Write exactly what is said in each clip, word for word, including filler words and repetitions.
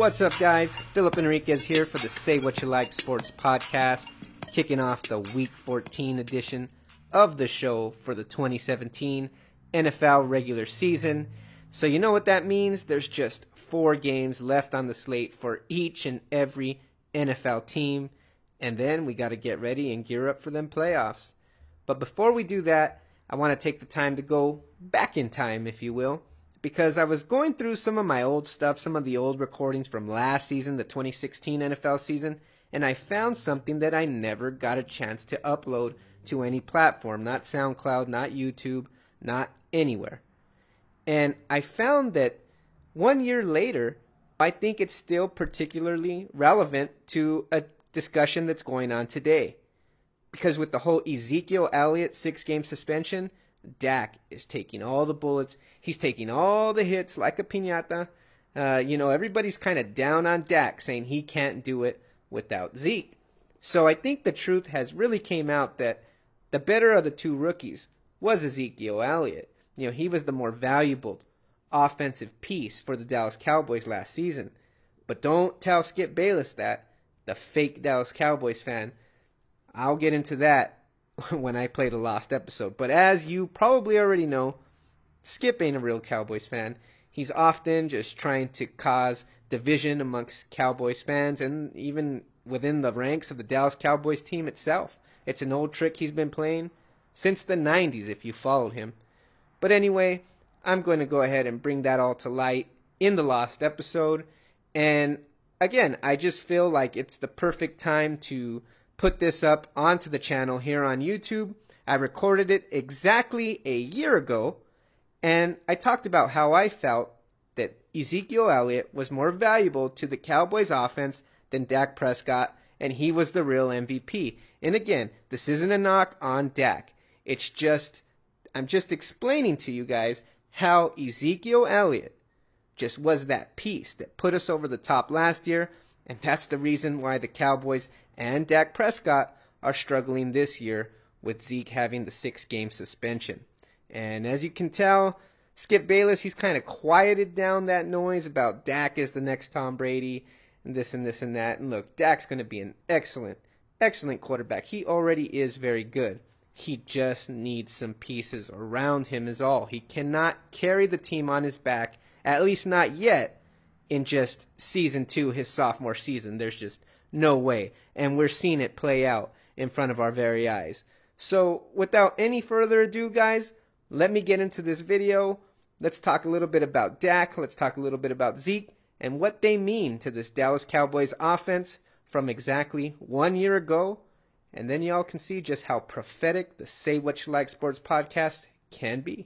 What's up, guys? Philip Enriquez here for the Say What You Like Sports Podcast, kicking off the Week fourteen edition of the show for the twenty seventeen N F L regular season. So you know what that means? There's just four games left on the slate for each and every N F L team, and then we got to get ready and gear up for them playoffs. But before we do that, I want to take the time to go back in time, if you will, because I was going through some of my old stuff, some of the old recordings from last season, the twenty sixteen N F L season, and I found something that I never got a chance to upload to any platform, not SoundCloud, not YouTube, not anywhere. And I found that one year later, I think it's still particularly relevant to a discussion that's going on today. Because with the whole Ezekiel Elliott six-game suspension, Dak is taking all the bullets. He's taking all the hits like a piñata. Uh, you know, everybody's kind of down on Dak, saying he can't do it without Zeke. So I think the truth has really came out that the better of the two rookies was Ezekiel Elliott. You know, he was the more valuable offensive piece for the Dallas Cowboys last season. But don't tell Skip Bayless that, the fake Dallas Cowboys fan. I'll get into that when I play the lost episode. But as you probably already know, Skip ain't a real Cowboys fan. He's often just trying to cause division amongst Cowboys fans and even within the ranks of the Dallas Cowboys team itself. It's an old trick he's been playing since the nineties if you followed him. But anyway, I'm going to go ahead and bring that all to light in the lost episode. And again, I just feel like it's the perfect time to put this up onto the channel here on YouTube. I recorded it exactly a year ago, and I talked about how I felt that Ezekiel Elliott was more valuable to the Cowboys offense than Dak Prescott, and he was the real M V P. And again, this isn't a knock on Dak. It's just, I'm just explaining to you guys how Ezekiel Elliott just was that piece that put us over the top last year, and that's the reason why the Cowboys and Dak Prescott are struggling this year with Zeke having the six-game suspension. And as you can tell, Skip Bayless, he's kind of quieted down that noise about Dak as the next Tom Brady and this and this and that. And look, Dak's going to be an excellent, excellent quarterback. He already is very good. He just needs some pieces around him is all. He cannot carry the team on his back, at least not yet, in just season two, his sophomore season. There's just no way. And we're seeing it play out in front of our very eyes. So without any further ado, guys, let me get into this video. Let's talk a little bit about Dak. Let's talk a little bit about Zeke and what they mean to this Dallas Cowboys offense from exactly one year ago. And then y'all can see just how prophetic the Say What You Like Sports Podcast can be.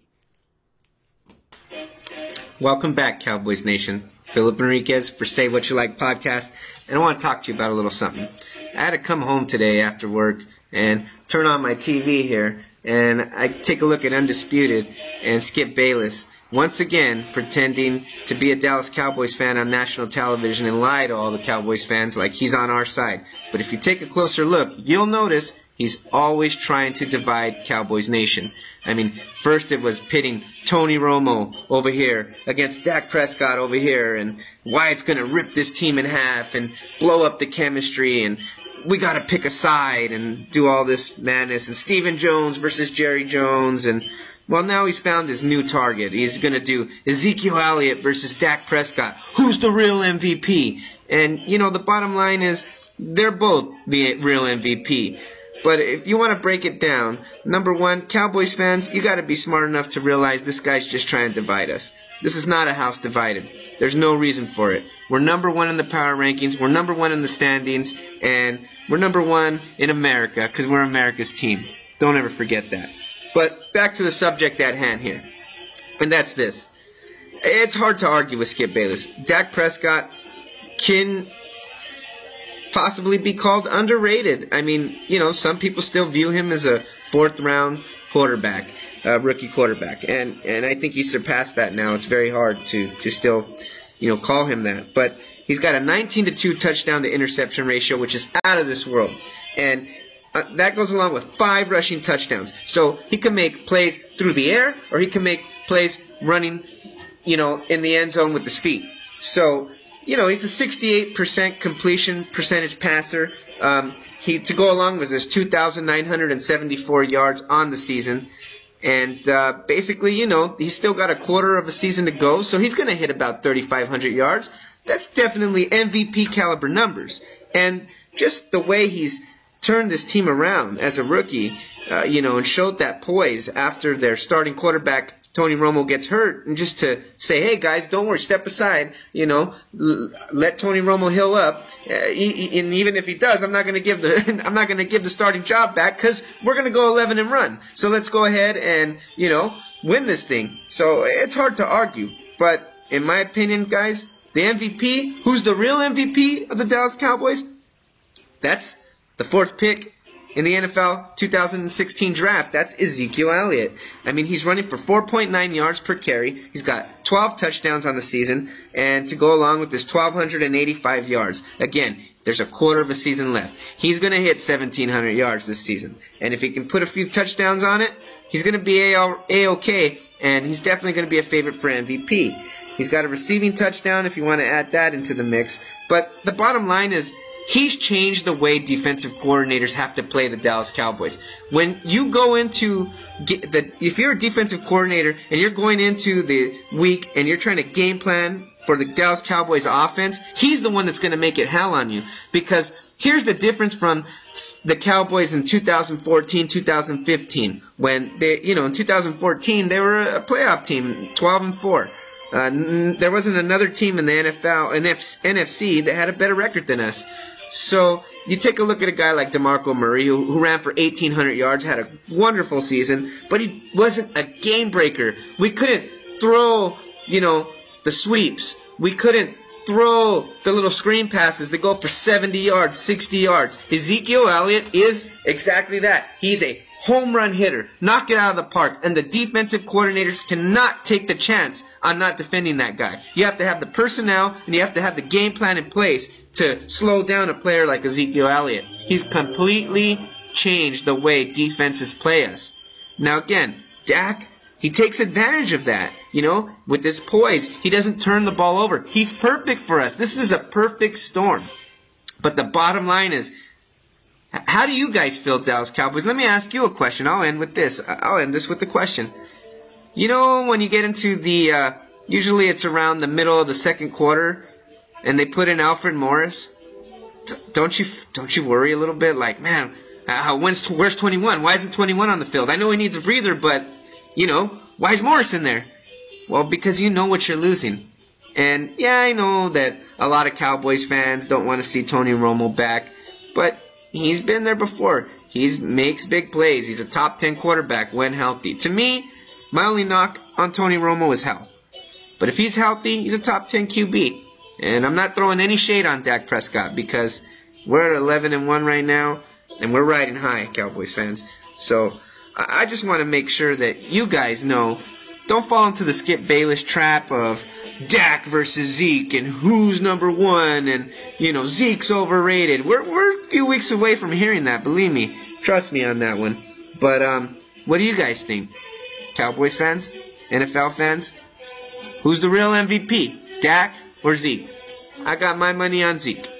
Welcome back, Cowboys Nation. Philip Enriquez for Say What You Like Podcast, and I want to talk to you about a little something. I had to come home today after work and turn on my T V here, and I take a look at Undisputed and Skip Bayless, once again pretending to be a Dallas Cowboys fan on national television and lie to all the Cowboys fans like he's on our side. But if you take a closer look, you'll notice he's always trying to divide Cowboys Nation. I mean, first it was pitting Tony Romo over here against Dak Prescott over here, and Wyatt's going to rip this team in half and blow up the chemistry, and we got to pick a side and do all this madness, and Stephen Jones versus Jerry Jones, and well, now he's found his new target. He's going to do Ezekiel Elliott versus Dak Prescott. Who's the real M V P? And, you know, the bottom line is they're both the real M V P. But if you want to break it down, number one, Cowboys fans, you got to be smart enough to realize this guy's just trying to divide us. This is not a house divided. There's no reason for it. We're number one in the power rankings. We're number one in the standings. And we're number one in America because we're America's team. Don't ever forget that. But back to the subject at hand here. And that's this. It's hard to argue with Skip Bayless. Dak Prescott can possibly be called underrated. I mean, you know, some people still view him as a fourth round quarterback, uh, rookie quarterback. And and I think he's surpassed that now. It's very hard to, to still, you know, call him that. But he's got a nineteen to two touchdown to interception ratio, which is out of this world. And uh, that goes along with five rushing touchdowns. So he can make plays through the air, or he can make plays running, you know, in the end zone with his feet. So you know, he's a sixty-eight percent completion percentage passer. Um, he to go along with his two thousand nine hundred seventy-four yards on the season. And uh, basically, you know, he's still got a quarter of a season to go, so he's going to hit about thirty-five hundred yards. That's definitely M V P caliber numbers. And just the way he's turned this team around as a rookie, uh, you know, and showed that poise after their starting quarterback, Tony Romo, gets hurt, and just to say, hey, guys, don't worry, step aside, you know, l- let Tony Romo heal up. Uh, he, and even if he does, I'm not going to give the I'm not going to give the starting job back because we're going to go eleven and run. So let's go ahead and, you know, win this thing. So it's hard to argue. But in my opinion, guys, the M V P, who's the real M V P of the Dallas Cowboys? That's the fourth pick in the N F L two thousand sixteen draft. That's Ezekiel Elliott. I mean, he's running for four point nine yards per carry. He's got twelve touchdowns on the season, and to go along with his one thousand two hundred eighty-five yards. Again, there's a quarter of a season left. He's going to hit seventeen hundred yards this season. And if he can put a few touchdowns on it, he's going to be A-OK, and he's definitely going to be a favorite for M V P. He's got a receiving touchdown if you want to add that into the mix. But the bottom line is, he's changed the way defensive coordinators have to play the Dallas Cowboys. When you go into get the, if you're a defensive coordinator and you're going into the week and you're trying to game plan for the Dallas Cowboys offense, he's the one that's going to make it hell on you. Because here's the difference from the Cowboys in two thousand fourteen, two thousand fifteen, when they, you know, in two thousand fourteen they were a playoff team, twelve and four. Uh, n- there wasn't another team in the N F L, N F C that had a better record than us. So you take a look at a guy like DeMarco Murray, who, who ran for eighteen hundred yards, had a wonderful season, but he wasn't a game breaker. We couldn't throw, you know, the sweeps. We couldn't throw the little screen passes that go for seventy yards, sixty yards. Ezekiel Elliott is exactly that. He's a home run hitter. Knock it out of the park. And the defensive coordinators cannot take the chance on not defending that guy. You have to have the personnel and you have to have the game plan in place to slow down a player like Ezekiel Elliott. He's completely changed the way defenses play us. Now again, Dak, he takes advantage of that, you know, with this poise. He doesn't turn the ball over. He's perfect for us. This is a perfect storm. But the bottom line is, how do you guys feel, Dallas Cowboys? Let me ask you a question. I'll end with this. I'll end this with the question. You know, when you get into the, uh, usually it's around the middle of the second quarter, and they put in Alfred Morris, d- don't you don't you worry a little bit? Like, man, uh, when's, where's twenty-one? Why isn't twenty-one on the field? I know he needs a breather, but, you know, why is Morris in there? Well, because you know what you're losing. And, yeah, I know that a lot of Cowboys fans don't want to see Tony Romo back, but he's been there before. He makes big plays. He's a top ten quarterback when healthy. To me, my only knock on Tony Romo is health. But if he's healthy, he's a top ten Q B. And I'm not throwing any shade on Dak Prescott because we're at eleven and one right now, and we're riding high, Cowboys fans. So I just want to make sure that you guys know, don't fall into the Skip Bayless trap of Dak versus Zeke and who's number one and, you know, Zeke's overrated. We're we're a few weeks away from hearing that, believe me. Trust me on that one. But um, what do you guys think? Cowboys fans? N F L fans? Who's the real M V P? Dak or Zeke? I got my money on Zeke.